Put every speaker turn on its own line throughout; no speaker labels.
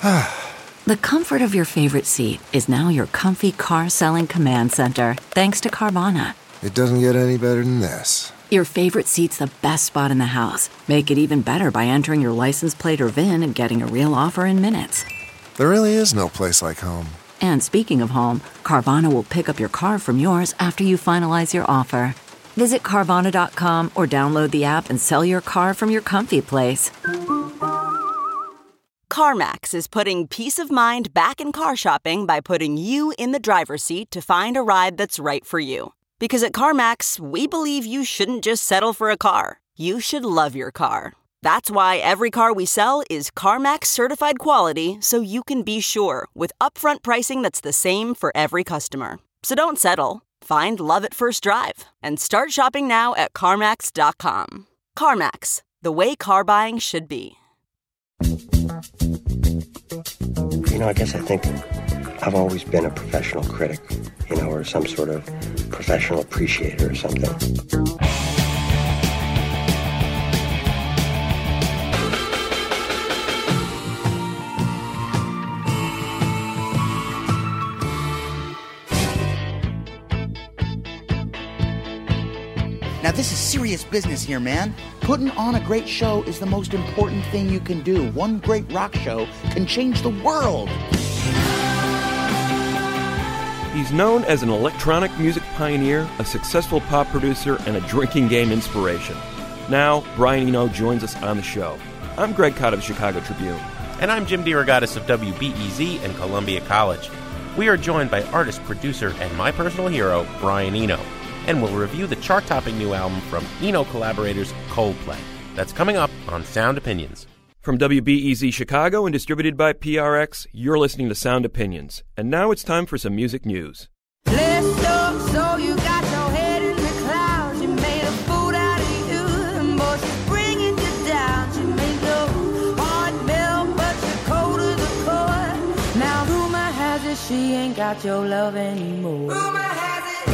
The comfort of your favorite seat is now your comfy car-selling command center, thanks to Carvana.
It doesn't get any better than this.
Your favorite seat's the best spot in the house. Make it even better by entering your license plate or VIN and getting a real offer in minutes.
There really is no place like home.
And speaking of home, Carvana will pick up your car from yours after you finalize your offer. Visit Carvana.com or download the app and sell your car from your comfy place.
CarMax is putting peace of mind back in car shopping by putting you in the driver's seat to find a ride that's right for you. Because at CarMax, we believe you shouldn't just settle for a car. You should love your car. That's why every car we sell is CarMax certified quality, so you can be sure with upfront pricing that's the same for every customer. So don't settle. Find love at first drive and start shopping now at CarMax.com. CarMax, the way car buying should be.
I guess I think I've always been a professional critic, or some sort of professional appreciator or something.
Now, this is serious business here, man. Putting on a great show is the most important thing you can do. One great rock show can change the world.
He's known as an electronic music pioneer, a successful pop producer, and a drinking game inspiration. Now, Brian Eno joins us on the show. I'm Greg Cott of the Chicago Tribune.
And I'm Jim DeRogatis of WBEZ and Columbia College. We are joined by artist, producer, and my personal hero, Brian Eno. And we'll review the chart-topping new album from Eno collaborators Coldplay. That's coming up on Sound Opinions.
From WBEZ Chicago and distributed by PRX, you're listening to Sound Opinions. And now it's time for some music news.
Blessed up, so you got your head in the clouds. You made a fool out of you, and boy, she's bringing you down. She made your heart melt, but you're cold to the core. Now rumor has it she ain't got your love anymore. Rumor has it.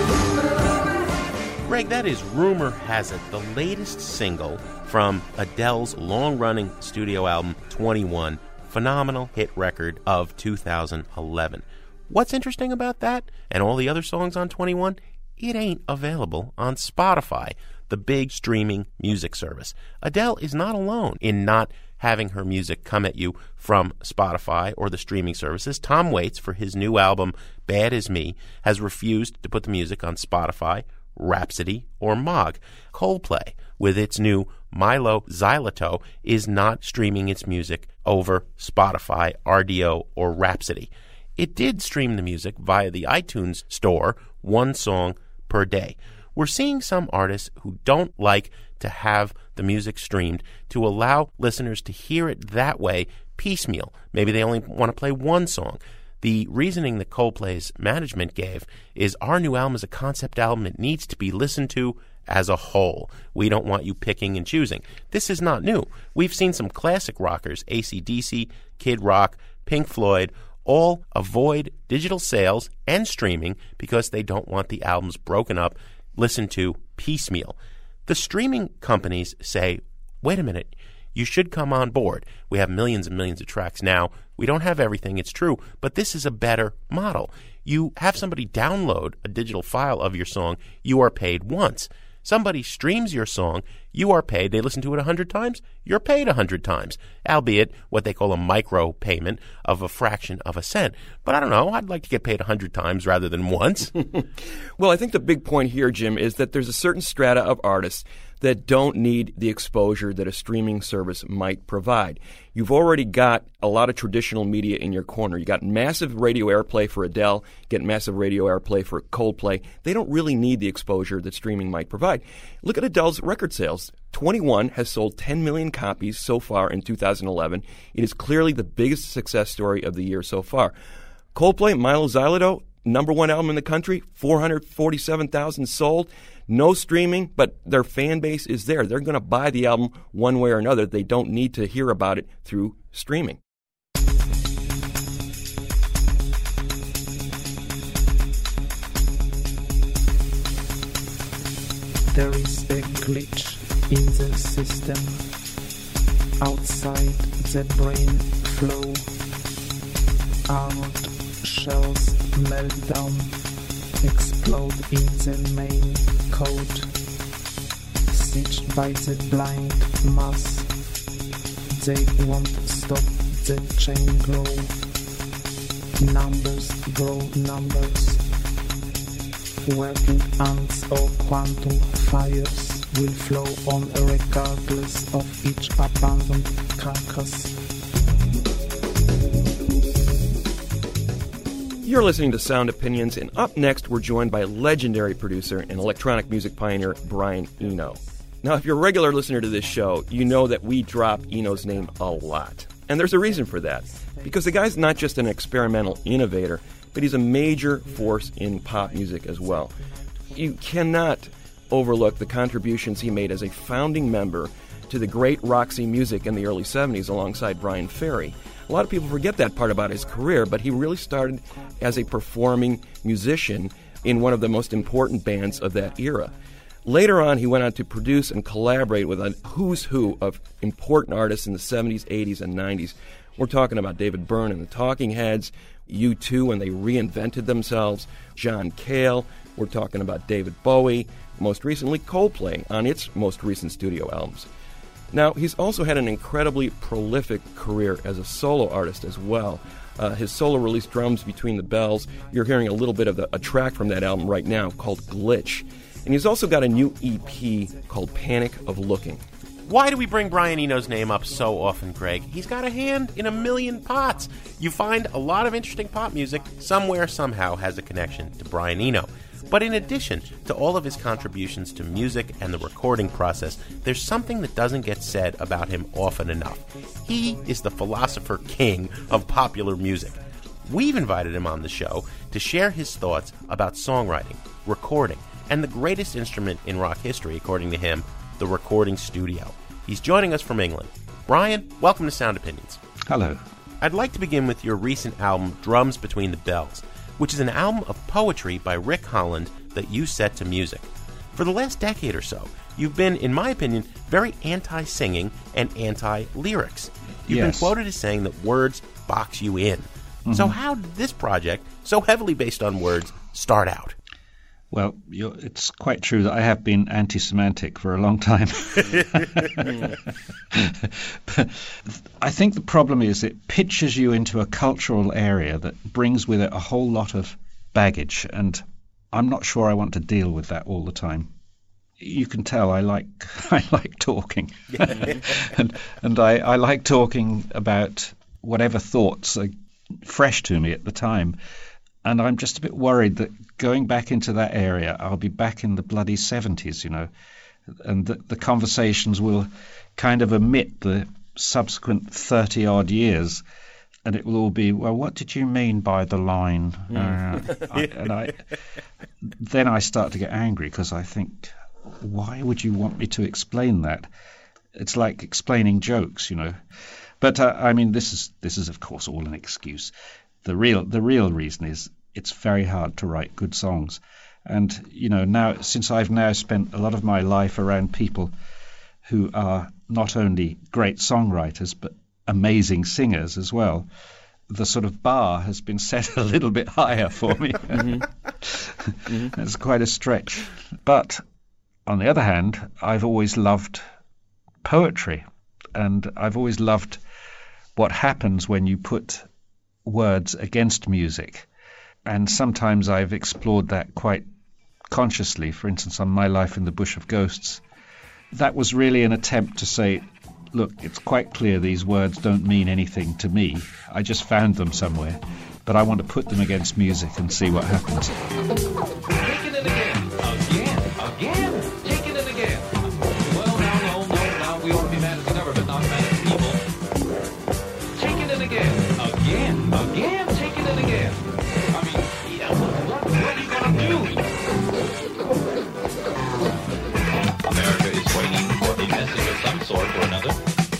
Greg, that is Rumor Has It, the latest single from Adele's long-running studio album, 21, phenomenal hit record of 2011. What's interesting about that, and all the other songs on 21, it ain't available on Spotify, the big streaming music service. Adele is not alone in not having her music come at you from Spotify or the streaming services. Tom Waits, for his new album, Bad As Me, has refused to put the music on Spotify, Rhapsody, or Mog. Coldplay, with its new Milo Xyloto, is not streaming its music over Spotify, RDO, or Rhapsody. It did stream the music via the iTunes store, one song per day. We're seeing some artists who don't like to have the music streamed to allow listeners to hear it that way piecemeal. Maybe they only want to play one song. The reasoning that Coldplay's management gave is our new album is a concept album. It needs to be listened to as a whole. We don't want you picking and choosing. This is not new. We've seen some classic rockers, AC/DC, Kid Rock, Pink Floyd, all avoid digital sales and streaming because they don't want the albums broken up, listened to piecemeal. The streaming companies say, wait a minute, you should come on board. We have millions and millions of tracks now. We don't have everything, it's true, but this is a better model. You have somebody download a digital file of your song, you are paid once. Somebody streams your song, you are paid. They listen to it 100 times, you're paid 100 times, albeit what they call a micro payment of a fraction of a cent. But I don't know, I'd like to get paid 100 times rather than once.
Well, I think the big point here, Jim, is that there's a certain strata of artists that don't need the exposure that a streaming service might provide. You've already got a lot of traditional media in your corner. You got massive radio airplay for Adele, get massive radio airplay for Coldplay. They don't really need the exposure that streaming might provide. Look at Adele's record sales. 21 has sold 10 million copies so far in 2011. It is clearly the biggest success story of the year so far. Coldplay, Milo Xyloto, #1 album in the country, 447,000 sold. No streaming, but their fan base is there. They're going to buy the album one way or another. They don't need to hear about it through streaming.
There is a glitch in the system. Outside the brain flow. Armored shells melt down, explode in the main code. Sieged by the blind mass, they won't stop the chain grow. Numbers grow numbers. Working ants or quantum fires will flow on regardless of each abandoned carcass.
You're listening to Sound Opinions, and up next we're joined by legendary producer and electronic music pioneer Brian Eno. Now, if you're a regular listener to this show, you know that we drop Eno's name a lot. And there's a reason for that, because the guy's not just an experimental innovator, but he's a major force in pop music as well. You cannot overlook the contributions he made as a founding member to the great Roxy Music in the early 70s alongside Bryan Ferry. A lot of people forget that part about his career, but he really started as a performing musician in one of the most important bands of that era. Later on, he went on to produce and collaborate with a who's who of important artists in the 70s, 80s, and 90s. We're talking about David Byrne and the Talking Heads, U2 when they reinvented themselves, John Cale. We're talking about David Bowie, most recently Coldplay on its most recent studio albums. Now, he's also had an incredibly prolific career as a solo artist as well. His solo release, Drums Between the Bells, you're hearing a little bit of a track from that album right now called Glitch. And he's also got a new EP called Panic of Looking.
Why do we bring Brian Eno's name up so often, Greg? He's got a hand in a million pots. You find a lot of interesting pop music somewhere, somehow has a connection to Brian Eno. But in addition to all of his contributions to music and the recording process, there's something that doesn't get said about him often enough. He is the philosopher king of popular music. We've invited him on the show to share his thoughts about songwriting, recording, and the greatest instrument in rock history, according to him, the recording studio. He's joining us from England. Brian, welcome to Sound Opinions.
Hello.
I'd like to begin with your recent album, Drums Between the Bells, which is an album of poetry by Rick Holland that you set to music. For the last decade or so, you've been, in my opinion, very anti-singing and anti-lyrics. You've been quoted as saying that words box you in. Mm-hmm. So how did this project, so heavily based on words, start out?
Well, it's quite true that I have been anti-semantic for a long time. But I think the problem is it pitches you into a cultural area that brings with it a whole lot of baggage, and I'm not sure I want to deal with that all the time. You can tell I like talking, and I like talking about whatever thoughts are fresh to me at the time. And I'm just a bit worried that going back into that area, I'll be back in the bloody 70s, and the conversations will kind of omit the subsequent 30-odd years, and it will all be, well, what did you mean by the line? Then I start to get angry because I think, why would you want me to explain that? It's like explaining jokes, But, this is, of course, all an excuse. The real reason is it's very hard to write good songs. And, now, since I've now spent a lot of my life around people who are not only great songwriters, but amazing singers as well, the sort of bar has been set a little bit higher for me. Mm-hmm. It's quite a stretch. But on the other hand, I've always loved poetry, and I've always loved what happens when you put words against music. And sometimes I've explored that quite consciously. For instance, on My Life in the Bush of Ghosts, that was really an attempt to say, look, it's quite clear these words don't mean anything to me. I just found them somewhere, but I want to put them against music and see what happens.
Taking it again, taking it again. Well, now, we ought to be mad at the government, not mad at the people. Taking it again, taking it again. I mean, what are you going to do? America is waiting for a message of some sort or another.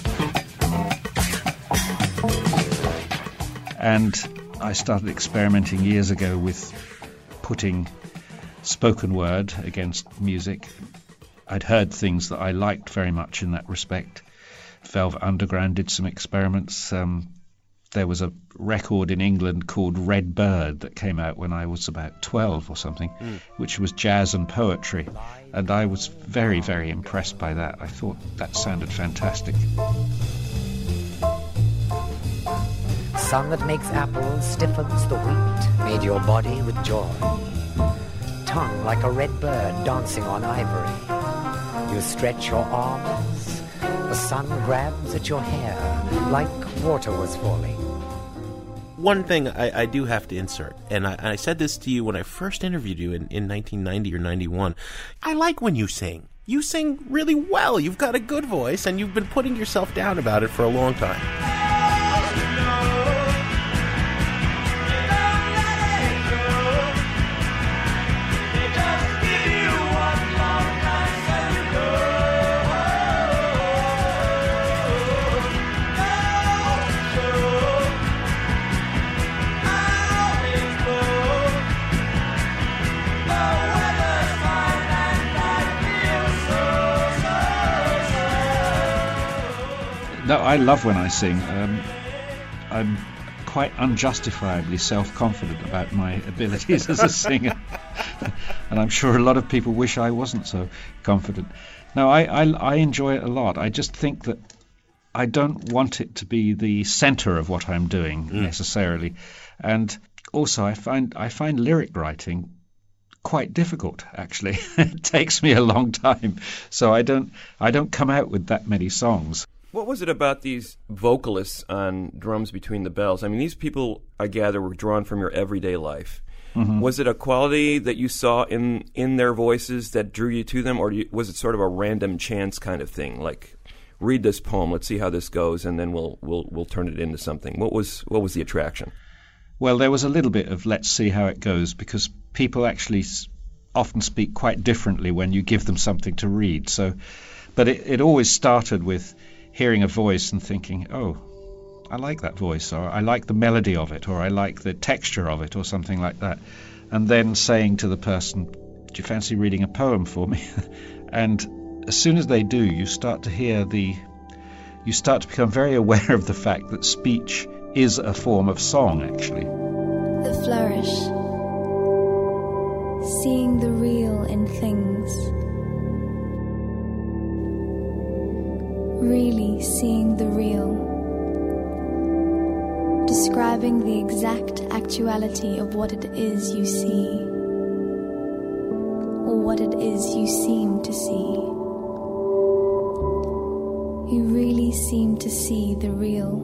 And I started experimenting years ago with putting spoken word against music. I'd heard things that I liked very much in that respect. Velvet Underground did some experiments. there was a record in England called Red Bird that came out when I was about 12 or something, which was jazz and poetry. And I was very, very impressed by that. I thought that sounded fantastic.
Sun that makes apples stiffens the wheat, made your body with joy. Tongue like a red bird dancing on ivory. You stretch your arms, the sun grabs at your hair like water was falling.
One thing I do have to insert, and I said this to you when I first interviewed you in 1990 or 91, I like when you sing. You sing really well. You've got a good voice, and you've been putting yourself down about it for a long time.
No, I love when I sing. I'm quite unjustifiably self-confident about my abilities as a singer. And I'm sure a lot of people wish I wasn't so confident. No, I enjoy it a lot. I just think that I don't want it to be the center of what I'm doing necessarily. And also I find lyric writing quite difficult, actually. It takes me a long time. So I don't come out with that many songs.
What was it about these vocalists on Drums Between the Bells? I mean, these people, I gather, were drawn from your everyday life. Mm-hmm. Was it a quality that you saw in their voices that drew you to them, or was it sort of a random chance kind of thing, like read this poem, let's see how this goes, and then we'll turn it into something? What was the attraction?
Well, there was a little bit of let's see how it goes, because people actually often speak quite differently when you give them something to read. So, but it always started with hearing a voice and thinking, oh, I like that voice, or I like the melody of it, or I like the texture of it, or something like that. And then saying to the person, do you fancy reading a poem for me? And as soon as they do, you start to become very aware of the fact that speech is a form of song, actually.
The flourish. Seeing the real in things. Really seeing the real. Describing the exact actuality of what it is you see, or what it is you seem to see. You really seem to see the real,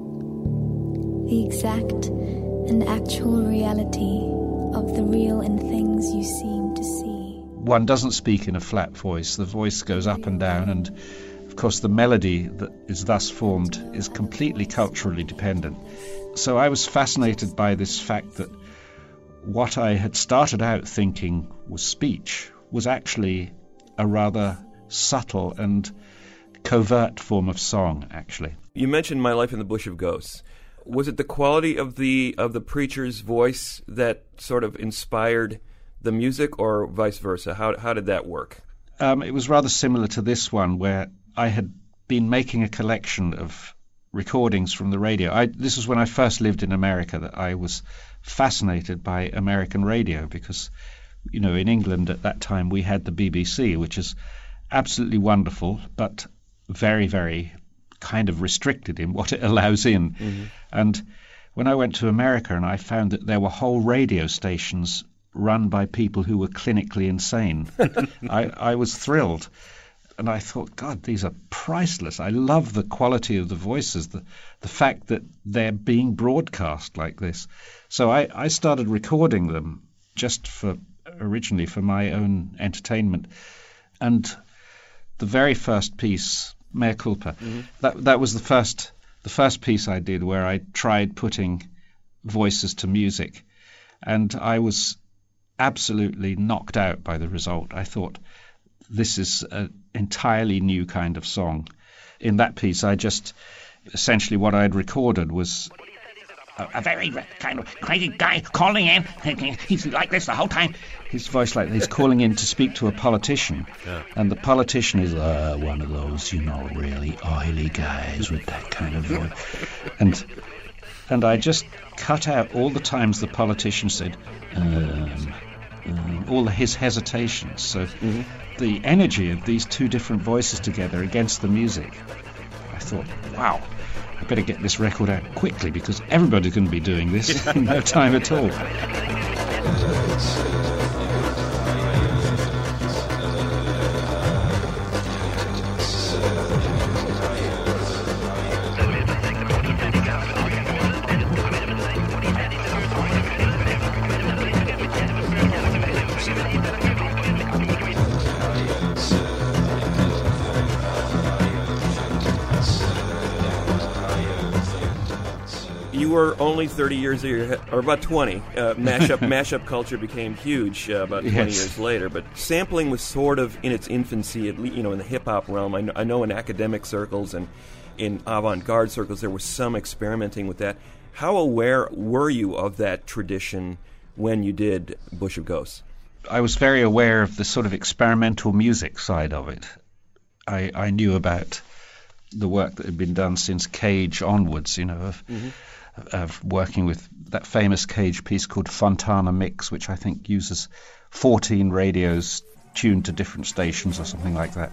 the exact and actual reality of the real in things you seem to see.
One doesn't speak in a flat voice. The voice goes up and down, and of course the melody that is thus formed is completely culturally dependent. So I was fascinated by this fact that what I had started out thinking was speech was actually a rather subtle and covert form of song, actually.
You mentioned My Life in the Bush of Ghosts. Was it the quality of the preacher's voice that sort of inspired the music, or vice versa? How did that work?
It was rather similar to this one, where I had been making a collection of recordings from the radio. This was when I first lived in America, that I was fascinated by American radio, because, you know, in England at that time we had the BBC, which is absolutely wonderful, but very, very kind of restricted in what it allows in. Mm-hmm. And when I went to America and I found that there were whole radio stations run by people who were clinically insane, I was thrilled. And I thought, God, these are priceless. I love the quality of the voices, the fact that they're being broadcast like this. So I started recording them just originally for my own entertainment. And the very first piece, Mea Culpa, that was the first piece I did where I tried putting voices to music. And I was absolutely knocked out by the result. I thought, this is an entirely new kind of song. In that piece, essentially what I had recorded was
a very kind of crazy guy calling in. He's like this the whole time.
His voice like he's calling in to speak to a politician. Yeah. And the politician is one of those, really oily guys with that kind of voice. And And I just cut out all the times the politician said, all his hesitations. So the energy of these two different voices together against the music, I thought, wow, I better get this record out quickly because everybody's going to be doing this in no time at all.
You were only 30 years or about 20. Mashup culture became huge about 20 years later. But sampling was sort of in its infancy, in the hip hop realm. I know in academic circles and in avant-garde circles there was some experimenting with that. How aware were you of that tradition when you did Bush of Ghosts?
I was very aware of the sort of experimental music side of it. I knew about the work that had been done since Cage onwards, of working with that famous Cage piece called Fontana Mix, which I think uses 14 radios tuned to different stations or something like that.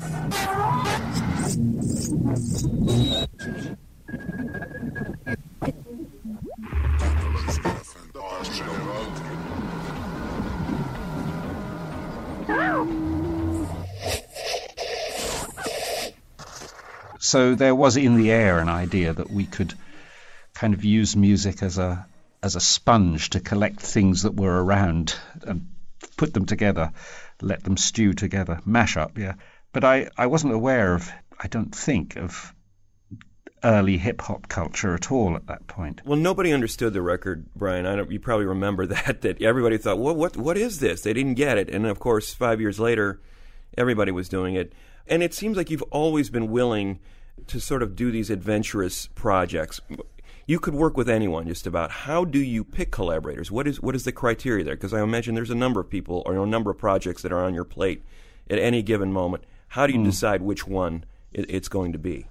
So there was in the air an idea that we could kind of use music as a sponge to collect things that were around and put them together, let them stew together, mash up, yeah. But I wasn't aware of, I don't think, of early hip-hop culture at all at that point.
Well, nobody understood the record, Brian. You probably remember that everybody thought, what is this? They didn't get it. And, of course, 5 years later, everybody was doing it. And it seems like you've always been willing to sort of do these adventurous projects. You could work with anyone, just about. How do you pick collaborators? What is the criteria there? Because I imagine there's a number of people or a number of projects that are on your plate at any given moment. How do you decide which one it's going to be?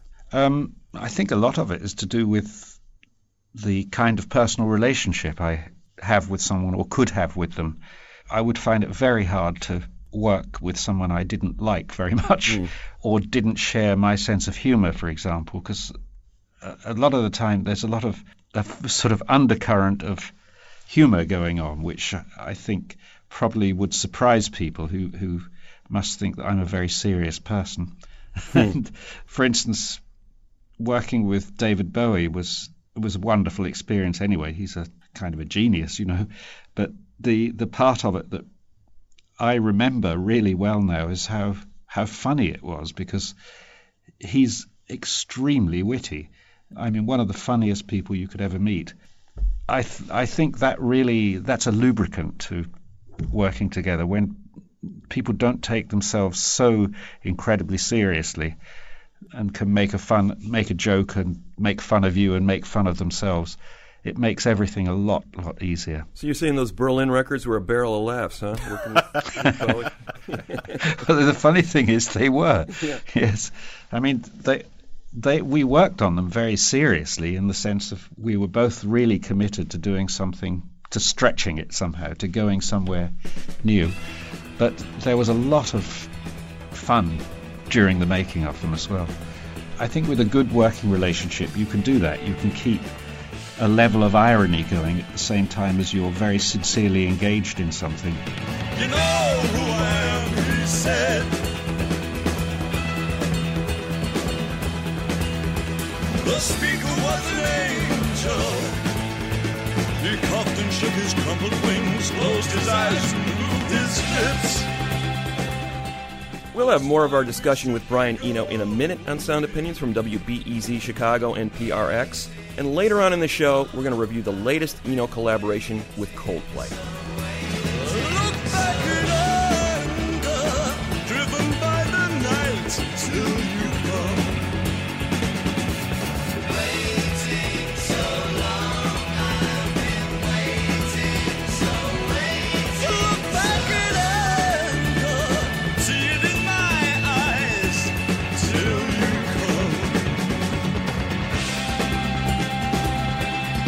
I think a lot of it is to do with the kind of personal relationship I have with someone or could have with them. I would find it very hard to work with someone I didn't like very much or didn't share my sense of humor, for example, because a lot of the time there's a lot of a sort of undercurrent of humor going on, which I think probably would surprise people who must think that I'm a very serious person. And, for instance, working with David Bowie was a wonderful experience anyway. He's a kind of a genius, but the part of it that I remember really well now is how funny it was, because he's extremely witty. I mean, one of the funniest people you could ever meet. I think that's a lubricant to working together, when people don't take themselves so incredibly seriously and can make a joke and make fun of you and make fun of themselves. It makes everything a lot easier.
So you're saying those Berlin records were a barrel of laughs, huh?
Well, the funny thing is they were. Yeah. Yes. I mean, we worked on them very seriously, in the sense of we were both really committed to doing something, to stretching it somehow, to going somewhere new. But there was a lot of fun during the making of them as well. I think with a good working relationship, you can do that. You can keep a level of irony going at the same time as you're very sincerely engaged in something.
You know who I am, he said. The speaker was an angel. He coughed and shook his crumpled wings, closed his eyes and moved his lips.
We'll have more of our discussion with Brian Eno in a minute on Sound Opinions from WBEZ Chicago and PRX. And later on in the show, we're going to review the latest Eno collaboration with Coldplay.
Look back in anger, driven by the night, till you come. Waiting so long, I've been waiting so late. Look back in anger, see it in my eyes, till you come.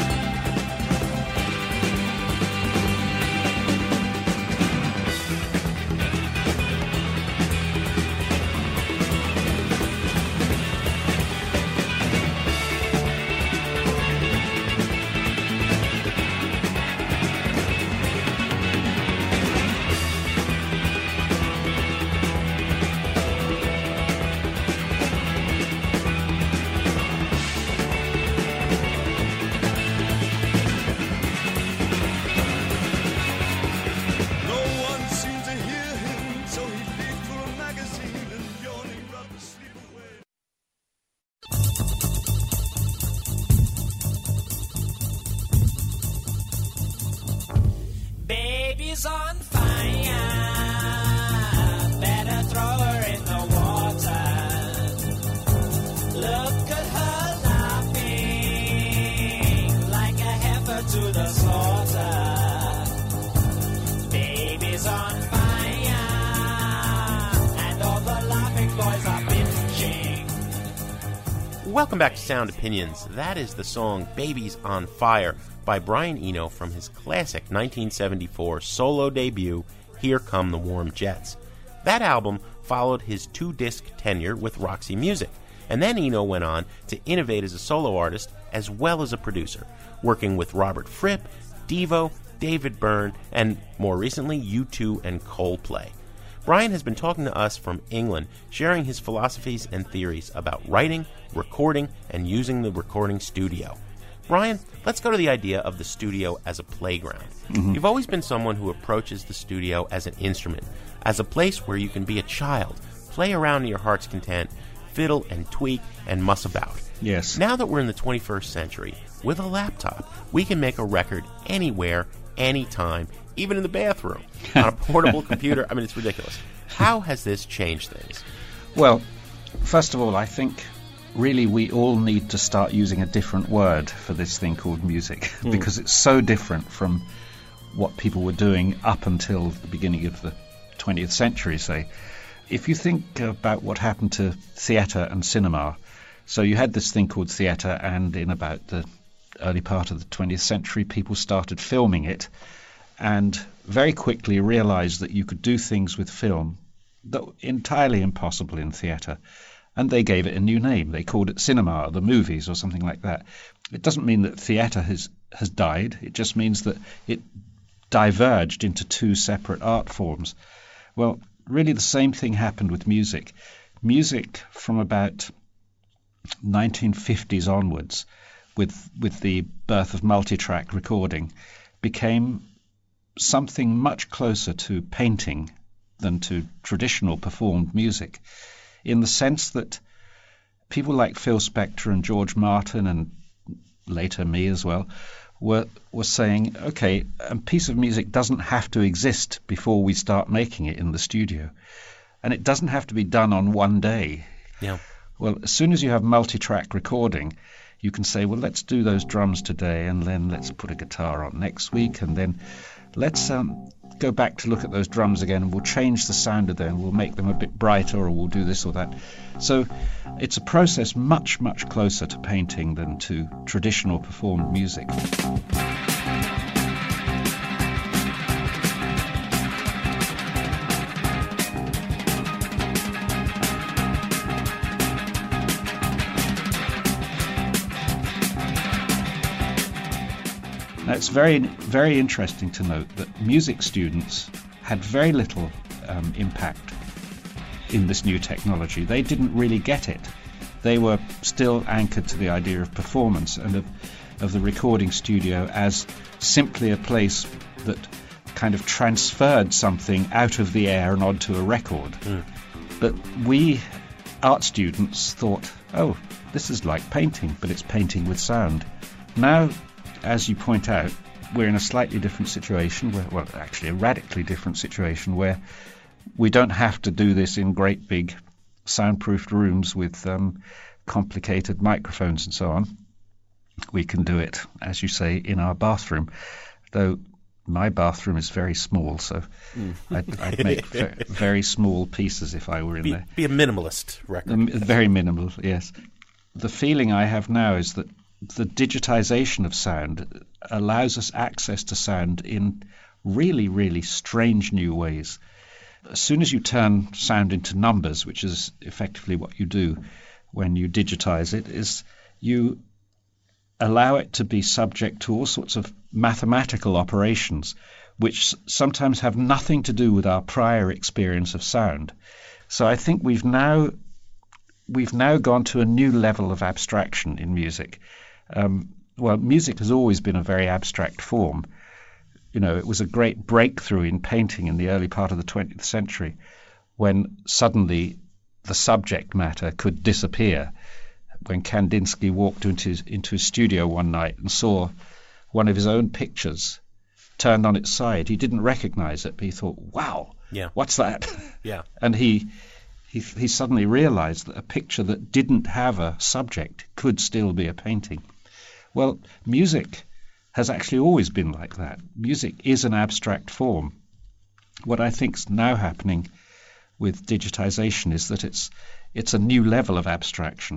Baby's on fire. Better throw her in the water. Look at her laughing like a heifer to the slaughter. Baby's on fire, and all the laughing boys are bitching.
Welcome back to Sound Opinions. That is the song Babies on Fire by Brian Eno from his classic 1974 solo debut, Here Come the Warm Jets. That album followed his 2-disc tenure with Roxy Music, and then Eno went on to innovate as a solo artist as well as a producer, working with Robert Fripp, Devo, David Byrne, and more recently U2 and Coldplay. Brian has been talking to us from England, sharing his philosophies and theories about writing, recording, and using the recording studio. Brian, let's go to the idea of the studio as a playground.
Mm-hmm.
You've always been someone who approaches the studio as an instrument, as a place where you can be a child, play around to your heart's content, fiddle and tweak and muss about.
Yes.
Now that we're in the 21st century, with a laptop, we can make a record anywhere, anytime, even in the bathroom, on a portable computer. I mean, it's ridiculous. How has this changed things?
Well, first of all, I think really we all need to start using a different word for this thing called music, because it's so different from what people were doing up until the beginning of the 20th century, say. If you think about what happened to theatre and cinema, so you had this thing called theatre, and in about the early part of the 20th century, people started filming it, and very quickly realized that you could do things with film that were entirely impossible in theatre. And they gave it a new name. They called it cinema, or the movies, or something like that. It doesn't mean that theatre has died. It just means that it diverged into two separate art forms. Well, really the same thing happened with music. Music from about 1950s onwards, with the birth of multitrack recording, became something much closer to painting than to traditional performed music, in the sense that people like Phil Spector and George Martin, and later me as well, were saying, okay, a piece of music doesn't have to exist before we start making it in the studio. And it doesn't have to be done on one day.
Yeah.
Well, as soon as you have multi-track recording, you can say, well, let's do those drums today, and then let's put a guitar on next week, and then let's go back to look at those drums again, and we'll change the sound of them, we'll make them a bit brighter, or we'll do this or that. So it's a process much, much closer to painting than to traditional performed music. Now, it's very, very interesting to note that music students had very little impact in this new technology. They didn't really get it. They were still anchored to the idea of performance and of the recording studio as simply a place that kind of transferred something out of the air and onto a record. But we art students thought, oh, this is like painting, but it's painting with sound. Now, as you point out, we're in a slightly different situation, well, actually a radically different situation, where we don't have to do this in great big soundproofed rooms with complicated microphones and so on. We can do it, as you say, in our bathroom, though my bathroom is very small, so I'd make very small pieces if I were in there.
Be a minimalist record.
Very minimal, yes. The feeling I have now is that the digitization of sound allows us access to sound in really, really strange new ways. As soon as you turn sound into numbers, which is effectively what you do when you digitize it, is you allow it to be subject to all sorts of mathematical operations, which sometimes have nothing to do with our prior experience of sound. So I think we've now gone to a new level of abstraction in music. Well, music has always been a very abstract form. You know, it was a great breakthrough in painting in the early part of the 20th century, when suddenly the subject matter could disappear. When Kandinsky walked into his studio one night and saw one of his own pictures turned on its side. He didn't recognize it, but he thought, wow, what's that?
Yeah.
And he suddenly realized that a picture that didn't have a subject could still be a painting. Well, music has actually always been like that. Music is an abstract form. What I think's now happening with digitization is that it's a new level of abstraction,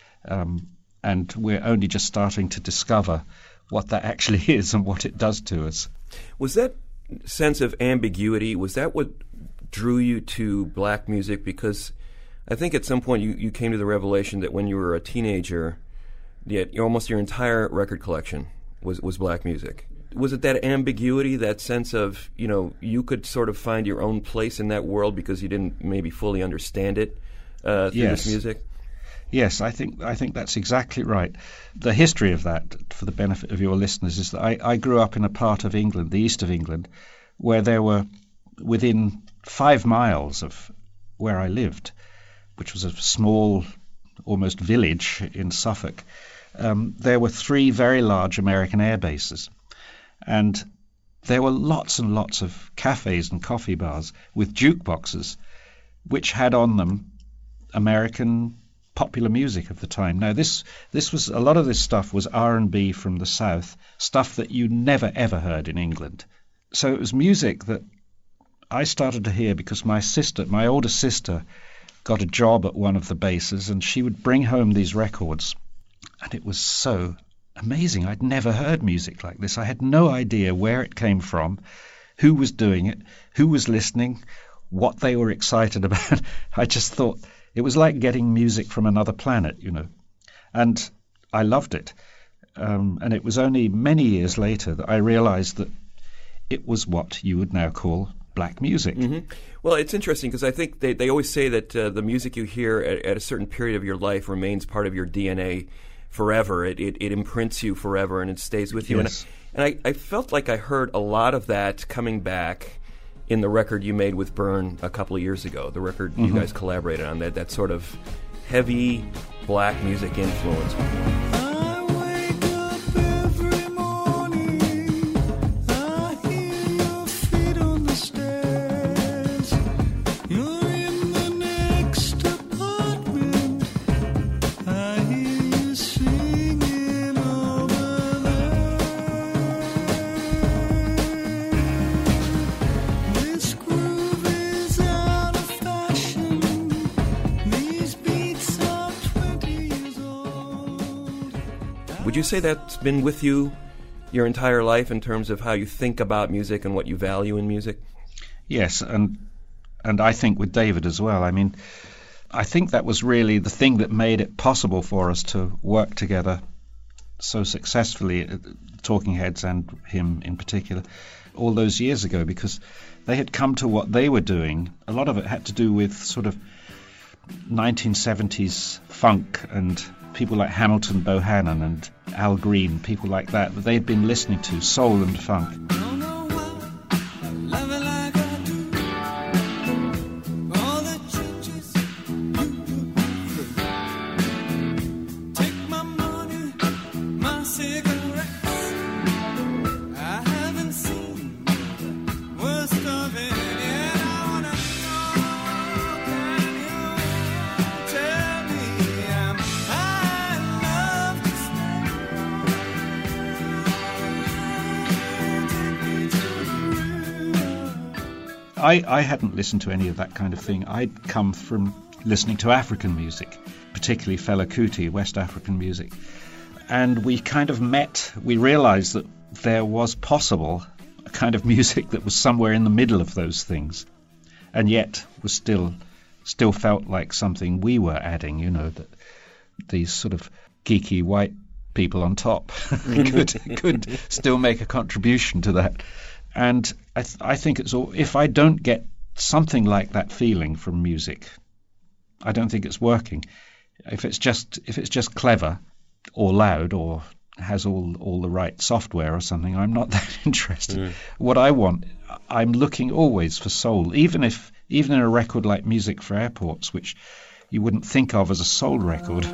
and we're only just starting to discover what that actually is and what it does to us.
Was that sense of ambiguity, was that what drew you to black music? Because I think at some point you came to the revelation that when you were a teenager, almost your entire record collection was black music. Was it that ambiguity, that sense of, you could sort of find your own place in that world because you didn't maybe fully understand it through this music?
Yes, I think that's exactly right. The history of that, for the benefit of your listeners, is that I grew up in a part of England, the east of England, where there were, within 5 miles of where I lived, which was a small, almost village in Suffolk, there were 3 very large American air bases. And there were lots and lots of cafes and coffee bars with jukeboxes which had on them American popular music of the time. Now, this was, a lot of this stuff was R&B from the South, stuff that you never ever heard in England. So it was music that I started to hear because my older sister got a job at one of the bases, and she would bring home these records, and it was so amazing. I'd never heard music like this. I had no idea where it came from, who was doing it, who was listening, what they were excited about. I just thought it was like getting music from another planet, and I loved it. And it was only many years later that I realized that it was what you would now call black music.
Mm-hmm. Well, it's interesting because I think they always say that the music you hear at a certain period of your life remains part of your DNA forever. It imprints you forever and it stays with you.
Yes.
And I felt like I heard a lot of that coming back in the record you made with Byrne a couple of years ago, the record you guys collaborated on, that sort of heavy black music influence. Would you say that's been with you your entire life in terms of how you think about music and what you value in music?
Yes, and I think with David as well. I mean, I think that was really the thing that made it possible for us to work together so successfully, Talking Heads and him in particular, all those years ago, because they had come to what they were doing. A lot of it had to do with sort of 1970s funk and people like Hamilton Bohannon and Al Green, people like that they had been listening to, soul and funk. I hadn't listened to any of that kind of thing. I'd come from listening to African music, particularly Fela Kuti, West African music. And we kind of we realized that there was possible a kind of music that was somewhere in the middle of those things, and yet was still felt like something we were adding, that these sort of geeky white people on top could still make a contribution to that. And I think it's all, if I don't get something like that feeling from music, I don't think it's working. If it's just clever or loud or has all the right software or something, I'm not that interested. What I want, I'm looking always for soul, even in a record like Music for Airports, which you wouldn't think of as a soul record.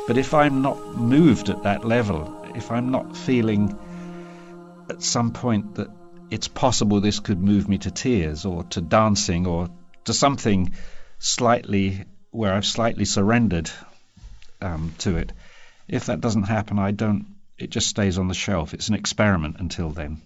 But if I'm not moved at that level, if I'm not feeling at some point that it's possible this could move me to tears or to dancing or to something slightly where I've slightly surrendered to it, if that doesn't happen, it just stays on the shelf. It's an experiment until then.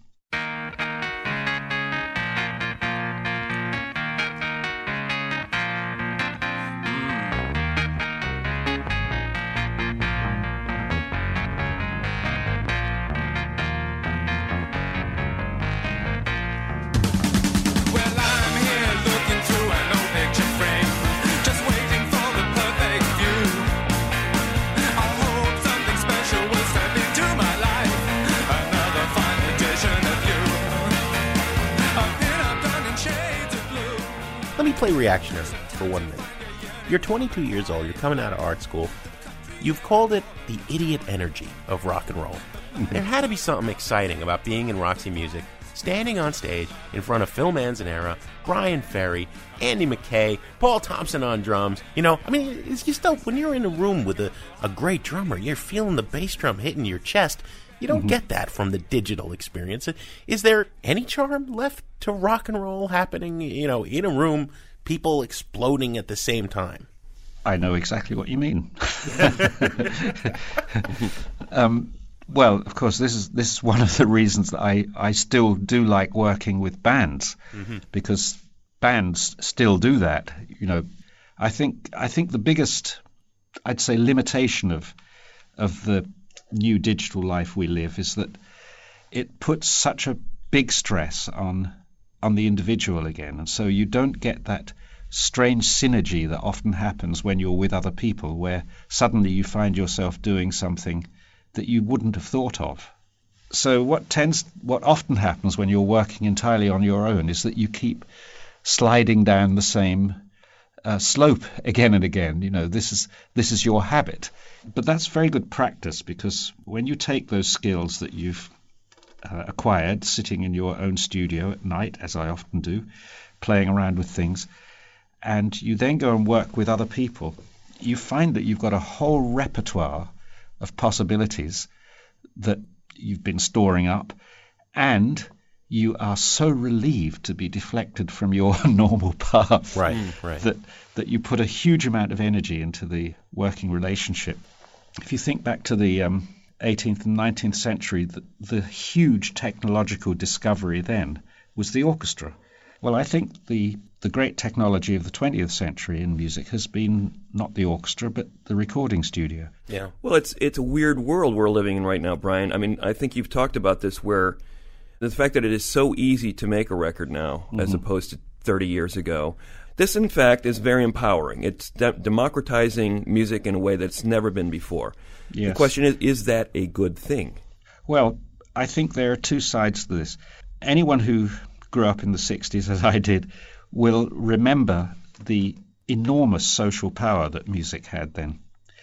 Let me play reactionary for 1 minute. You're 22 years old, you're coming out of art school. You've called it the idiot energy of rock and roll. There had to be something exciting about being in Roxy Music, standing on stage in front of Phil Manzanera, Brian Ferry, Andy McKay, Paul Thompson on drums. You know, I mean, it's just when you're in a room with a great drummer, you're feeling the bass drum hitting your chest. You don't get that from the digital experience. Is there any charm left to rock and roll happening, you know, in a room, people exploding at the same time?
I know exactly what you mean. Well, of course, this is one of the reasons that I still do like working with bands, because bands still do that. You know, I think the biggest, I'd say, limitation of the new digital life we live is that it puts such a big stress on the individual again, and so you don't get that strange synergy that often happens when you're with other people, where suddenly you find yourself doing something that you wouldn't have thought of. So what often happens when you're working entirely on your own is that you keep sliding down the same slope again and again. You know, this is your habit. But that's very good practice, because when you take those skills that you've acquired sitting in your own studio at night, as I often do, playing around with things, and you then go and work with other people, you find that you've got a whole repertoire of possibilities that you've been storing up, and you are so relieved to be deflected from your normal path,
right.
that you put a huge amount of energy into the working relationship. If you think back to the 18th and 19th century, the huge technological discovery then was the orchestra. Well, I think the great technology of the 20th century in music has been not the orchestra, but the recording studio.
Yeah. Well, it's a weird world we're living in right now, Brian. I mean, I think you've talked about this, where the fact that it is so easy to make a record now as opposed to 30 years ago. This, in fact, is very empowering. It's democratizing music in a way that's never been before. Yes. The question is that a good thing?
Well, I think there are two sides to this. Anyone who grew up in the 60s, as I did, will remember the enormous social power that music had then.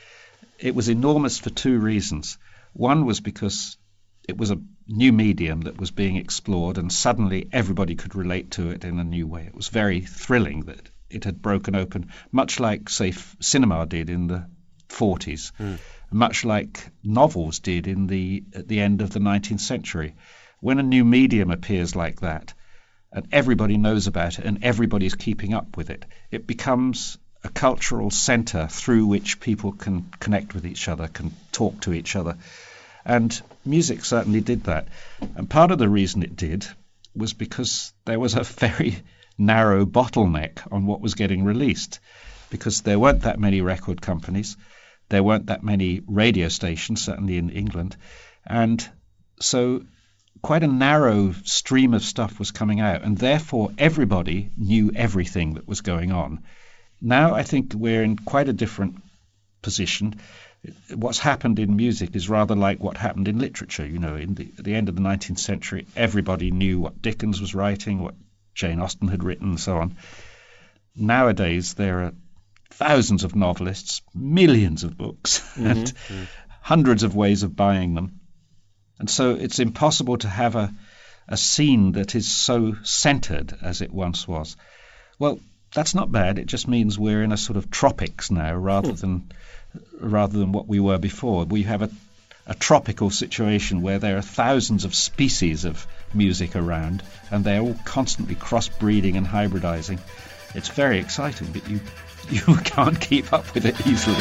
It was enormous for two reasons. One was because it was a new medium that was being explored, and suddenly everybody could relate to it in a new way. It was very thrilling that it had broken open, much like, say, cinema did in the 40s, much like novels did at the end of the 19th century. When a new medium appears like that, and everybody knows about it, and everybody's keeping up with it, it becomes a cultural center through which people can connect with each other, can talk to each other. And music certainly did that. And part of the reason it did was because there was a very narrow bottleneck on what was getting released, because there weren't that many record companies, there weren't that many radio stations, certainly in England, and so quite a narrow stream of stuff was coming out, and therefore everybody knew everything that was going on. Now I think we're in quite a different position. What's happened in music is rather like what happened in literature. You know, at the end of the 19th century, everybody knew what Dickens was writing, what Jane Austen had written, and so on. Nowadays, there are thousands of novelists, millions of books, and hundreds of ways of buying them. And so it's impossible to have a scene that is so centered as it once was. Well, that's not bad. It just means we're in a sort of tropics now rather than what we were before. We have a tropical situation where there are thousands of species of music around, and they're all constantly crossbreeding and hybridizing. It's very exciting, but you can't keep up with it easily.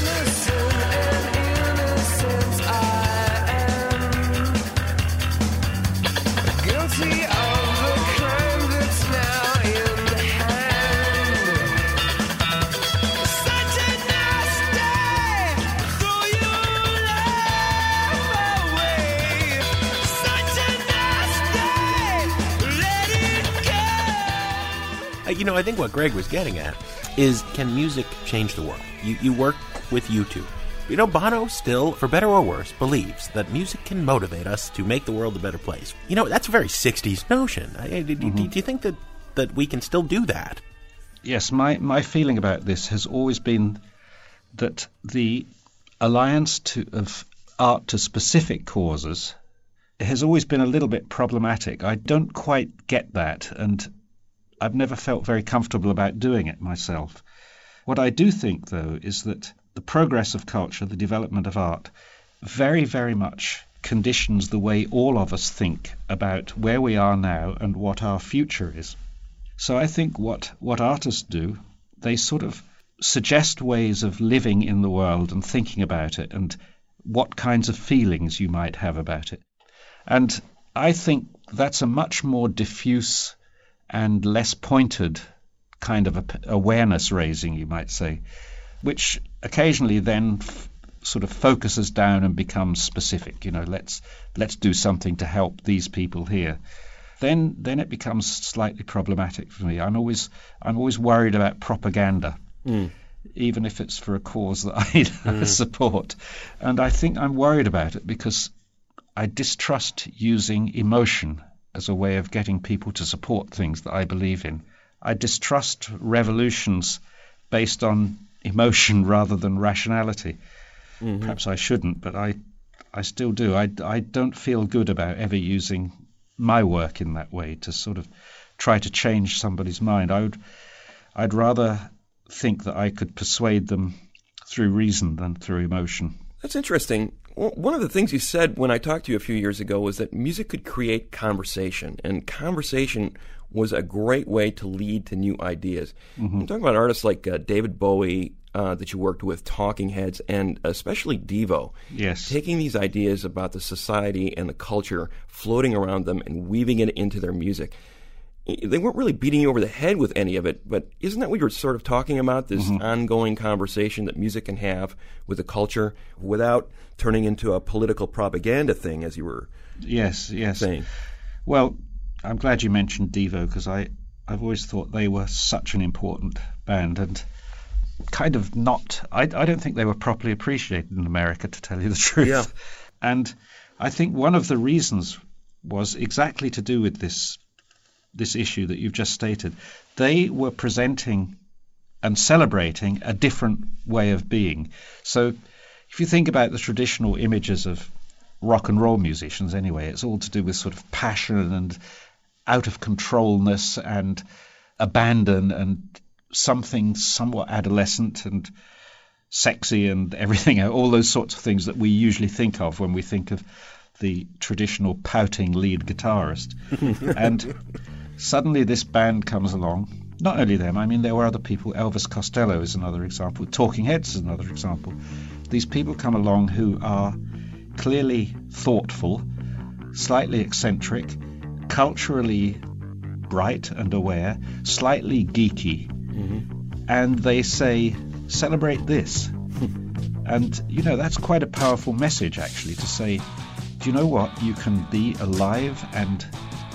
I think what Greg was getting at is, can music change the world? You work with YouTube. Bono still, for better or worse, believes that music can motivate us to make the world a better place. That's a very 60s notion. Do you think that we can still do that?
Yes, my feeling about this has always been that the alliance of art to specific causes has always been a little bit problematic. I don't quite get that, and I've never felt very comfortable about doing it myself. What I do think, though, is that the progress of culture, the development of art, very, very much conditions the way all of us think about where we are now and what our future is. So I think what artists do, they sort of suggest ways of living in the world and thinking about it and what kinds of feelings you might have about it. And I think that's a much more diffuse and less pointed kind of awareness raising, you might say, which occasionally then sort of focuses down and becomes specific. Let's do something to help these people here. Then it becomes slightly problematic for me. I'm always worried about propaganda, even if it's for a cause that I support. And I think I'm worried about it because I distrust using emotion as a way of getting people to support things that I believe in. I distrust revolutions based on emotion rather than rationality. Perhaps I shouldn't, but I still do. I don't feel good about ever using my work in that way to sort of try to change somebody's mind. I'd rather think that I could persuade them through reason than through emotion.
That's interesting. One of the things you said when I talked to you a few years ago was that music could create conversation, and conversation was a great way to lead to new ideas. I'm talking about artists like David Bowie that you worked with, Talking Heads, and especially Devo.
Yes.
Taking these ideas about the society and the culture, floating around them, and weaving it into their music. They weren't really beating you over the head with any of it, but isn't that what you're sort of talking about, this ongoing conversation that music can have with the culture without turning into a political propaganda thing, as you were saying?
Well, I'm glad you mentioned Devo, because I've always thought they were such an important band, and kind of not... I don't think they were properly appreciated in America, to tell you the truth.
Yeah.
And I think one of the reasons was exactly to do with this issue that you've just stated. They were presenting and celebrating a different way of being. So if you think about the traditional images of rock and roll musicians anyway, it's all to do with sort of passion and out of controlness and abandon and something somewhat adolescent and sexy and everything, all those sorts of things that we usually think of when we think of the traditional pouting lead guitarist. And suddenly this band comes along. Not only them, I mean, there were other people. Elvis Costello is another example. Talking Heads is another example. These people come along who are clearly thoughtful, slightly eccentric, culturally bright and aware, slightly geeky. And they say, celebrate this. And, that's quite a powerful message, actually, to say, do you know what? You can be alive and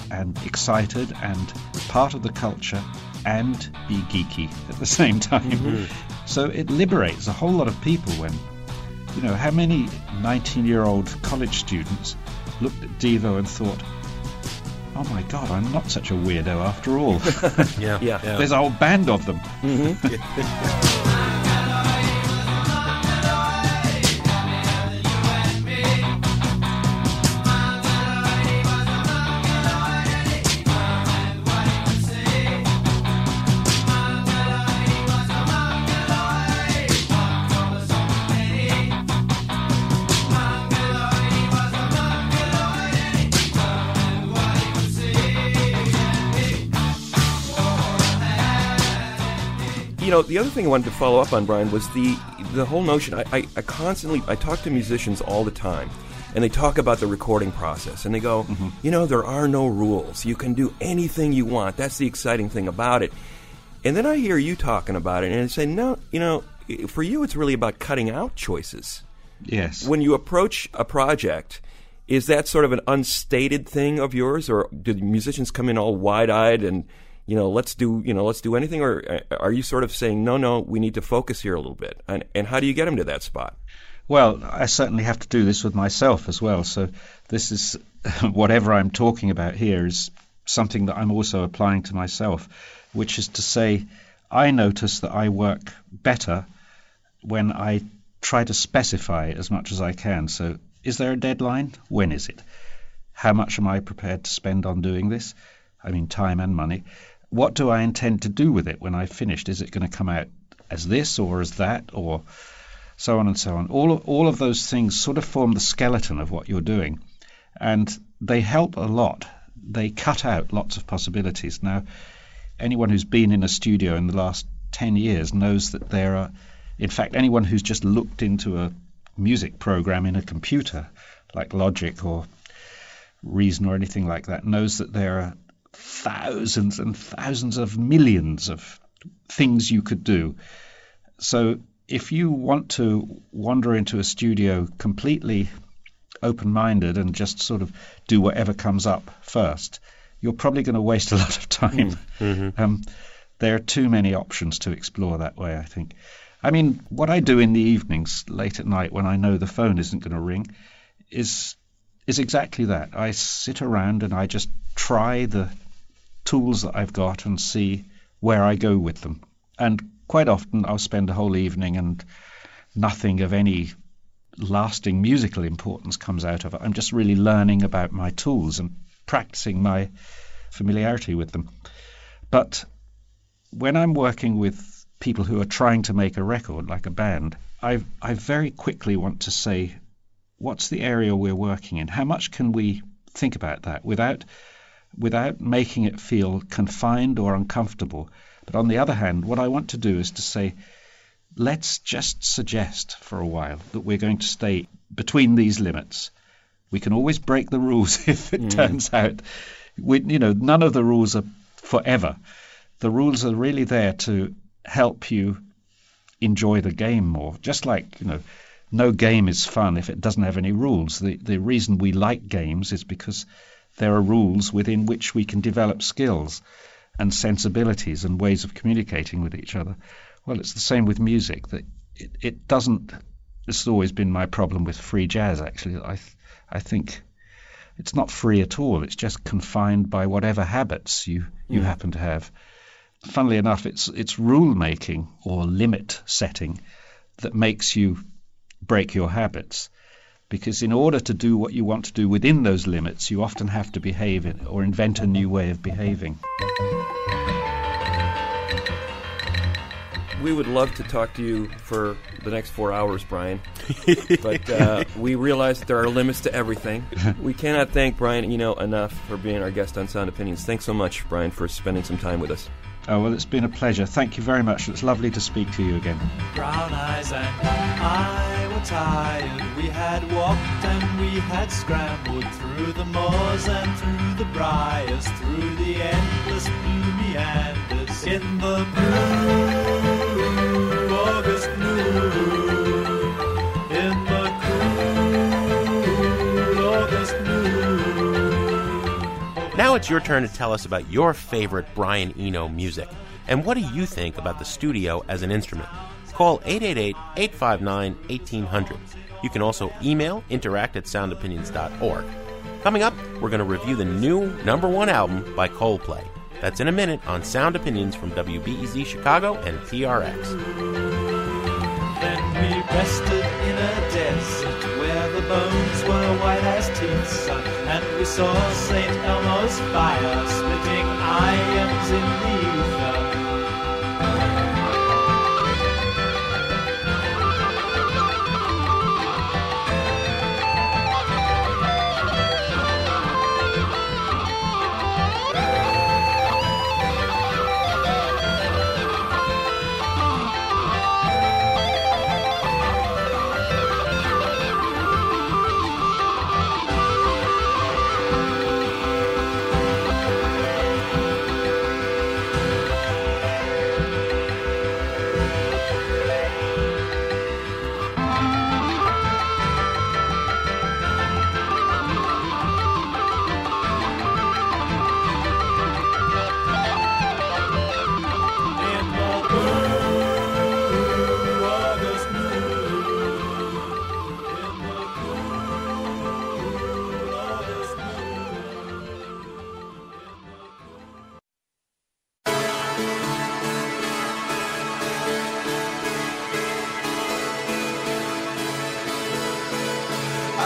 excited and part of the culture and be geeky at the same time. So it liberates a whole lot of people when, how many 19-year-old college students looked at Devo and thought, oh my God, I'm not such a weirdo after all.
Yeah.
There's a whole band of them.
the other thing I wanted to follow up on, Brian, was the whole notion. I talk to musicians all the time, and they talk about the recording process, and they go, there are no rules. You can do anything you want. That's the exciting thing about it. And then I hear you talking about it, and I say, no, for you it's really about cutting out choices.
Yes.
When you approach a project, is that sort of an unstated thing of yours, or do the musicians come in all wide-eyed and, let's do anything, or are you sort of saying, no, we need to focus here a little bit? And how do you get them to that spot?
Well, I certainly have to do this with myself as well. So this is whatever I'm talking about here is something that I'm also applying to myself, which is to say, I notice that I work better when I try to specify as much as I can. So is there a deadline? When is it? How much am I prepared to spend on doing this? I mean, time and money. What do I intend to do with it when I've finished? Is it going to come out as this or as that, or so on and so on? All of those things sort of form the skeleton of what you're doing, and they help a lot. They cut out lots of possibilities. Now, anyone who's been in a studio in the last 10 years knows that there are, in fact, anyone who's just looked into a music program in a computer, like Logic or Reason or anything like that, knows that there are thousands and thousands of millions of things you could do. So if you want to wander into a studio completely open-minded and just sort of do whatever comes up first, you're probably going to waste a lot of time. There are too many options to explore that way, I think. I mean, what I do in the evenings, late at night, when I know the phone isn't going to ring, is exactly that. I sit around and I just try the tools that I've got and see where I go with them. And quite often I'll spend a whole evening and nothing of any lasting musical importance comes out of it. I'm just really learning about my tools and practicing my familiarity with them. But when I'm working with people who are trying to make a record, like a band, I very quickly want to say, what's the area we're working in? How much can we think about that without making it feel confined or uncomfortable? But on the other hand, what I want to do is to say, let's just suggest for a while that we're going to stay between these limits. We can always break the rules if it turns out. None of the rules are forever. The rules are really there to help you enjoy the game more. Just like, no game is fun if it doesn't have any rules. The reason we like games is because there are rules within which we can develop skills and sensibilities and ways of communicating with each other. Well, it's the same with music. That it doesn't. This has always been my problem with free jazz, actually. I think it's not free at all. It's just confined by whatever habits you happen to have. Funnily enough, it's rule making or limit setting that makes you break your habits. Because in order to do what you want to do within those limits, you often have to behave in, or invent a new way of behaving.
We would love to talk to you for the next 4 hours, Brian, but we realize that there are limits to everything. We cannot thank Brian Eno enough for being our guest on Sound Opinions. Thanks so much, Brian, for spending some time with us.
Oh, well, it's been a pleasure. Thank you very much. It's lovely to speak to you again.
Brown eyes and I were tired. We had walked and we had scrambled through the moors and through the briars, through the endless blue meanders in the blue August noon, in the cool August noon.
Now it's your turn to tell us about your favorite Brian Eno music. And what do you think about the studio as an instrument? Call 888-859-1800. You can also email interact@soundopinions.org. Coming up, we're going to review the new #1 album by Coldplay. That's in a minute on Sound Opinions from WBEZ Chicago and PRX.
Then we rested in a desert where the bones were white as teeth, son, and we saw St. Elmo's fire splitting ions in the ether.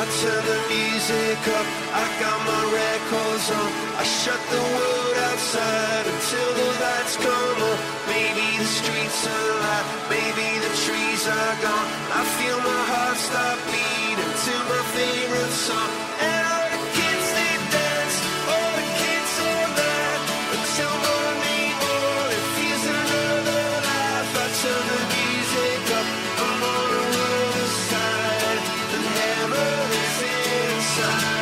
I turn the music up, I got my records on. I shut the world outside until the lights come on. Maybe the streets are alive, maybe the trees are gone. I feel my heart stop beating to my favorite song. And all the kids, they dance, all the kids are mad until morning, it feels another life. I turn the music up, I'm on the other side, the hammer is inside.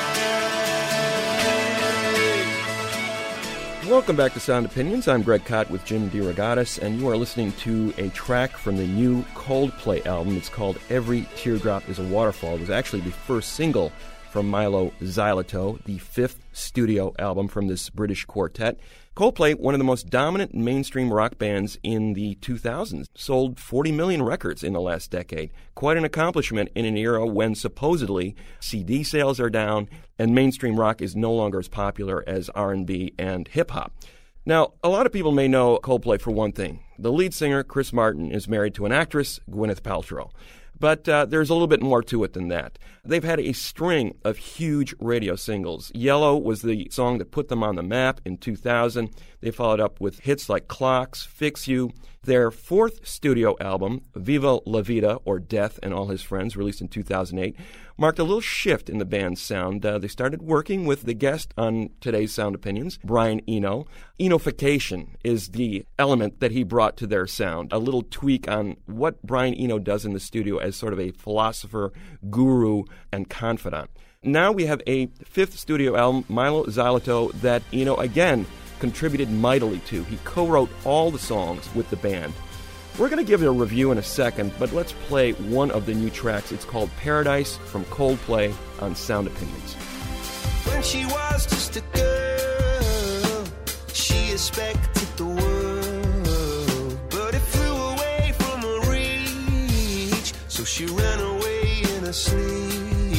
Welcome back to Sound Opinions. I'm Greg Kot with Jim DeRogatis, and you are listening to a track from the new Coldplay album. It's called Every Teardrop is a Waterfall. It was actually the first single from Milo Xyloto, the fifth studio album from this British quartet. Coldplay, one of the most dominant mainstream rock bands in the 2000s, sold 40 million records in the last decade. Quite an accomplishment in an era when supposedly CD sales are down and mainstream rock is no longer as popular as R&B and hip-hop. Now, a lot of people may know Coldplay for one thing. The lead singer, Chris Martin, is married to an actress, Gwyneth Paltrow. But there's a little bit more to it than that. They've had a string of huge radio singles. Yellow was the song that put them on the map in 2000. They followed up with hits like Clocks, Fix You. Their fourth studio album, Viva La Vida, or Death and All His Friends, released in 2008, marked a little shift in the band's sound. They started working with the guest on today's Sound Opinions, Brian Eno. Enofication is the element that he brought to their sound, a little tweak on what Brian Eno does in the studio as sort of a philosopher, guru, and confidant. Now we have a fifth studio album, Milo Xyloto, that Eno, again, contributed mightily to. He co-wrote all the songs with the band. We're going to give it a review in a second, but let's play one of the new tracks. It's called Paradise from Coldplay on Sound Opinions.
When she was just a girl, she expected the world, but it flew away from her reach, so she ran away in her sleep.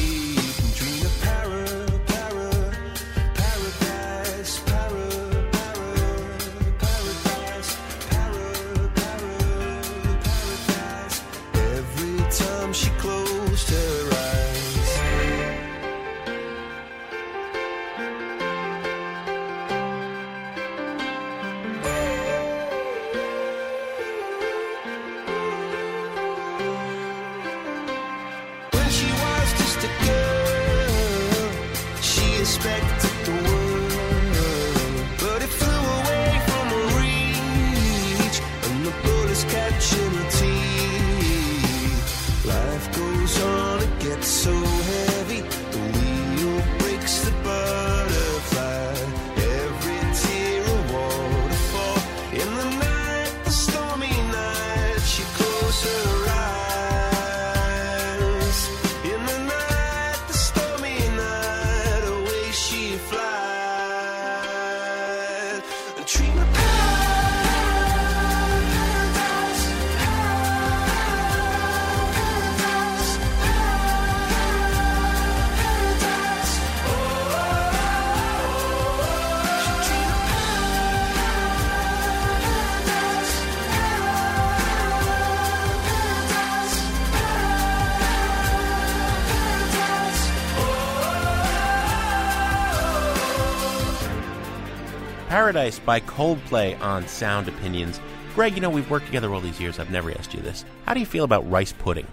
Paradise by Coldplay on Sound Opinions. Greg, you know, we've worked together all these years. I've never asked you this. How do you feel about rice pudding?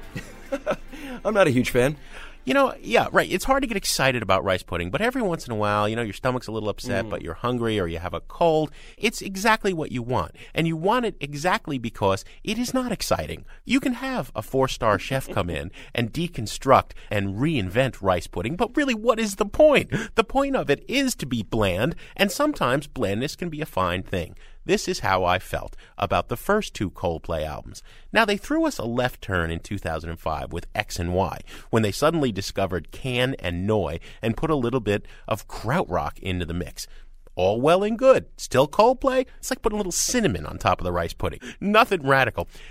I'm not a huge fan.
You know, yeah, right. It's hard to get excited about rice pudding, but every once in a while, you know, your stomach's a little upset, but you're hungry or you have a cold. It's exactly what you want. And you want it exactly because it is not exciting. You can have a 4-star chef come in and deconstruct and reinvent rice pudding, but really, what is the point? The point of it is to be bland, and sometimes blandness can be a fine thing. This is how I felt about the first two Coldplay albums. Now, they threw us a left turn in 2005 with X and Y, when they suddenly discovered Can and Noi and put a little bit of krautrock into the mix. All well and good. Still Coldplay? It's like putting a little cinnamon on top of the rice pudding. Nothing radical.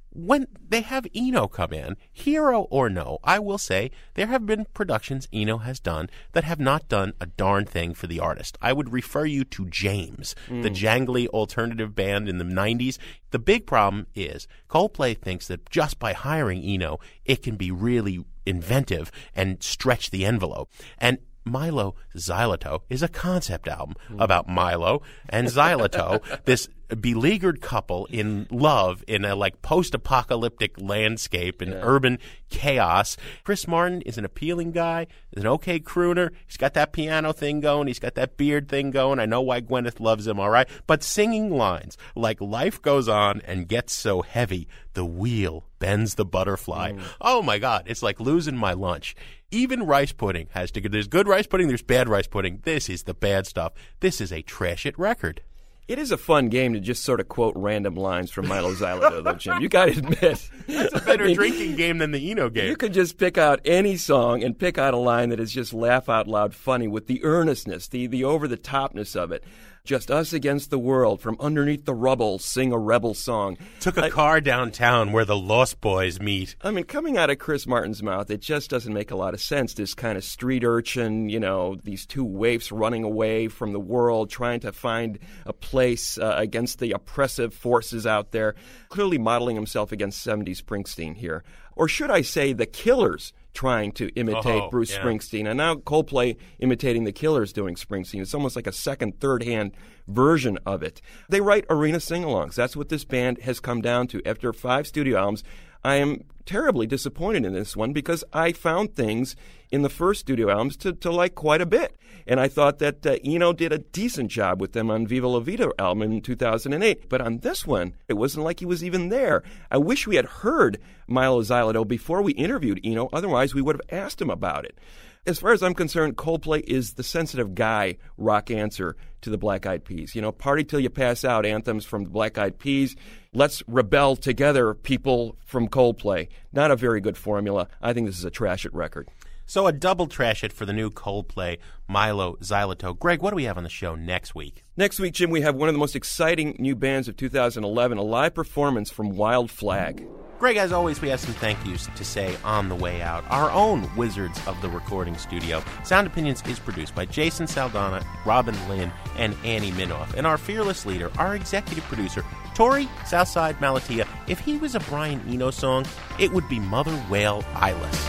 when they have Eno come in, hero or no, I will say there have been productions Eno has done that have not done a darn thing for the artist. I would refer you to James, the jangly alternative band in the 90s. The big problem is Coldplay thinks that just by hiring Eno, it can be really inventive and stretch the envelope. And Milo Xyloto is a concept album about Milo and Xyloto, this beleaguered couple in love in a post-apocalyptic landscape and urban chaos. Chris Martin is an appealing guy, is an okay crooner. He's got that piano thing going. He's got that beard thing going. I know why Gwyneth loves him, all right? But singing lines like life goes on and gets so heavy, the wheel bends the butterfly. Oh, my God. It's like losing my lunch. Even rice pudding has to go. There's good rice pudding, there's bad rice pudding. This is the bad stuff. This is a trash-it record.
It is a fun game to just sort of quote random lines from Milo Xyloto, though, Jim. You got to admit.
That's a better drinking game than the Eno game.
You could just pick out any song and pick out a line that is just laugh-out-loud funny with the earnestness, the over-the-topness of it. Just us against the world, from underneath the rubble, sing a rebel song.
Took a car downtown where the Lost Boys meet.
I mean, coming out of Chris Martin's mouth, it just doesn't make a lot of sense. This kind of street urchin, these two waifs running away from the world, trying to find a place against the oppressive forces out there, clearly modeling himself against 70s Springsteen here. Or should I say the Killers trying to imitate Bruce Springsteen. And now Coldplay imitating the Killers doing Springsteen. It's almost like a second, third-hand version of it. They write arena sing-alongs. That's what this band has come down to. After 5 studio albums, I am terribly disappointed in this one because I found things in the first studio albums to like quite a bit. And I thought that Eno did a decent job with them on Viva La Vida album in 2008. But on this one, it wasn't like he was even there. I wish we had heard Milo Xyloto before we interviewed Eno. Otherwise, we would have asked him about it. As far as I'm concerned, Coldplay is the sensitive guy rock answer to the Black Eyed Peas. Party Till You Pass Out anthems from the Black Eyed Peas. Let's rebel together, people from Coldplay. Not a very good formula. I think this is a trash-it record.
So a double trash it for the new Coldplay, Milo Xyloto. Greg, what do we have on the show next week?
Next week, Jim, we have one of the most exciting new bands of 2011, a live performance from Wild Flag.
Greg, as always, we have some thank yous to say on the way out. Our own Wizards of the Recording Studio. Sound Opinions is produced by Jason Saldana, Robin Lynn, and Annie Minoff. And our fearless leader, our executive producer, Tori Southside Malatia. If he was a Brian Eno song, it would be Mother Whale Eyeless.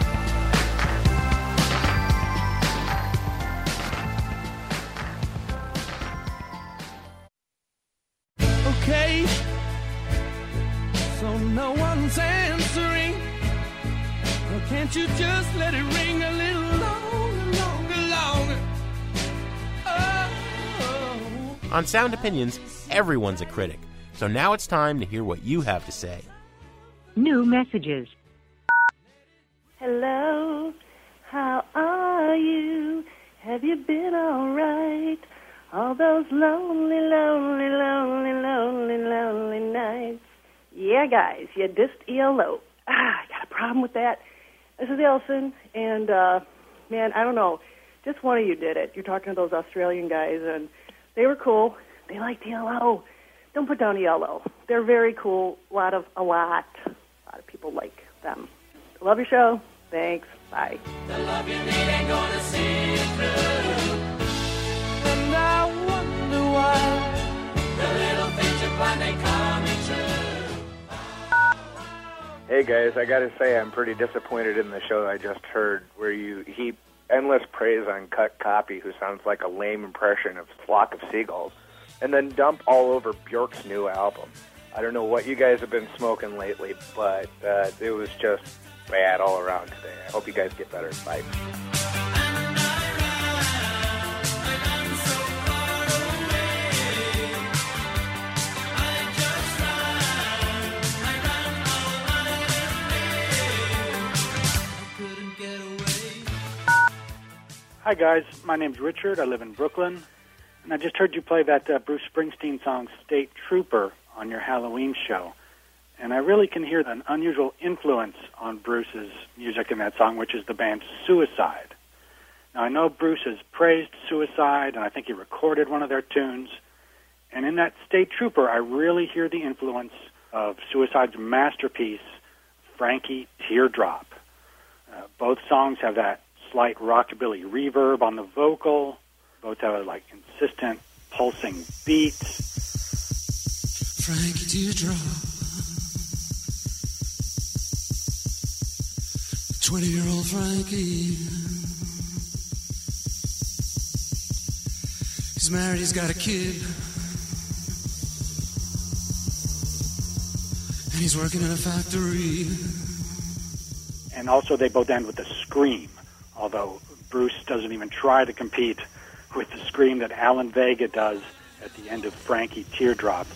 Okay, so no one's answering. Well, can't you just let it ring a little longer, longer, longer? Oh.
On Sound Opinions, everyone's a critic. So now it's time to hear what you have to say.
New messages.
Hello, how are you? Have you been all right? All those lonely, lonely, lonely, lonely, lonely nights. Yeah, guys, you dissed ELO. I got a problem with that. This is Elson, and, man, I don't know. Just one of you did it. You're talking to those Australian guys, and they were cool. They liked ELO. Don't put down ELO. They're very cool. A lot of people like them. Love your show. Thanks. Bye.
The love you need ain't gonna see it through. And I wonder why the little things you plan ain't coming true.
Hey guys, I gotta say I'm pretty disappointed in the show I just heard where you heap endless praise on Cut Copy, who sounds like a lame impression of Flock of Seagulls, and then dump all over Bjork's new album. I don't know what you guys have been smoking lately, but it was just bad all around today. I hope you guys get better. Bye.
Hi guys, my name's Richard. I live in Brooklyn, and I just heard you play that Bruce Springsteen song State Trooper on your Halloween show. And I really can hear an unusual influence on Bruce's music in that song, which is the band Suicide. Now, I know Bruce has praised Suicide, and I think he recorded one of their tunes. And in that State Trooper, I really hear the influence of Suicide's masterpiece, Frankie Teardrop. Both songs have that slight rockabilly reverb on the vocal. Both have like insistent pulsing beats.
Frankie Teardrop, 20-year-old Frankie. He's married, he's got a kid, and he's working in a factory.
And also they both end with a scream, although Bruce doesn't even try to compete with the scream that Alan Vega does at the end of Frankie Teardrop.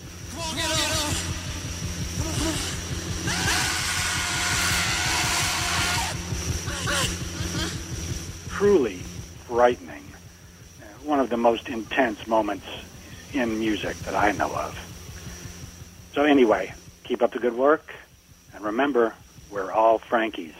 Truly frightening. One of the most intense moments in music that I know of. So anyway, keep up the good work, and remember, we're all Frankies.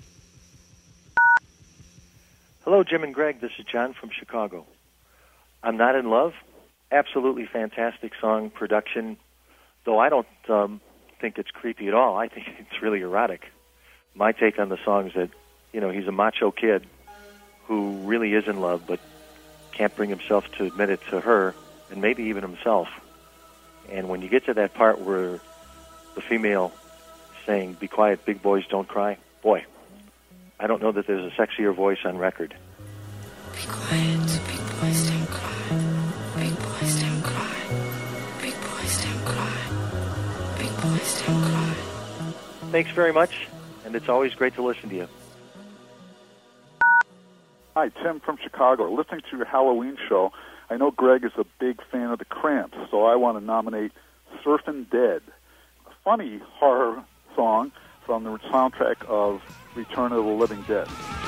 Hello, Jim and Greg. This is John from Chicago. I'm Not in Love. Absolutely fantastic song, production, though I don't think it's creepy at all. I think it's really erotic. My take on the song is that, he's a macho kid who really is in love, but can't bring himself to admit it to her, and maybe even himself. And when you get to that part where the female is saying, "Be quiet, big boys don't cry," boy, I don't know that there's a sexier voice on record.
Be quiet, big boys don't cry. Big boys don't cry. Big boys don't cry. Big boys don't cry.
Thanks very much, and it's always great to listen to you.
Hi, Tim from Chicago. Listening to your Halloween show, I know Greg is a big fan of the Cramps, so I want to nominate Surfin' Dead, a funny horror song from the soundtrack of Return of the Living Dead.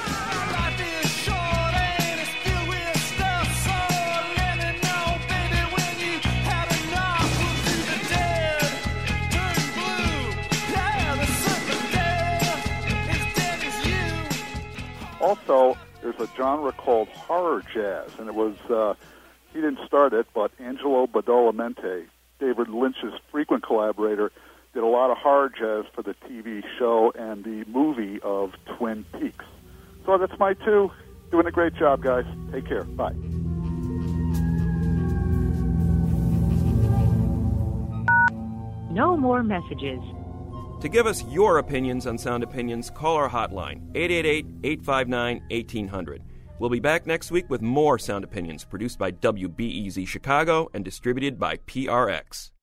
Also, there's a genre called horror jazz, and it was, he didn't start it, but Angelo Badalamenti, David Lynch's frequent collaborator, did a lot of horror jazz for the TV show and the movie of Twin Peaks. So that's my two. Doing a great job, guys. Take care. Bye.
No more messages.
To give us your opinions on Sound Opinions, call our hotline, 888-859-1800. We'll be back next week with more Sound Opinions, produced by WBEZ Chicago and distributed by PRX.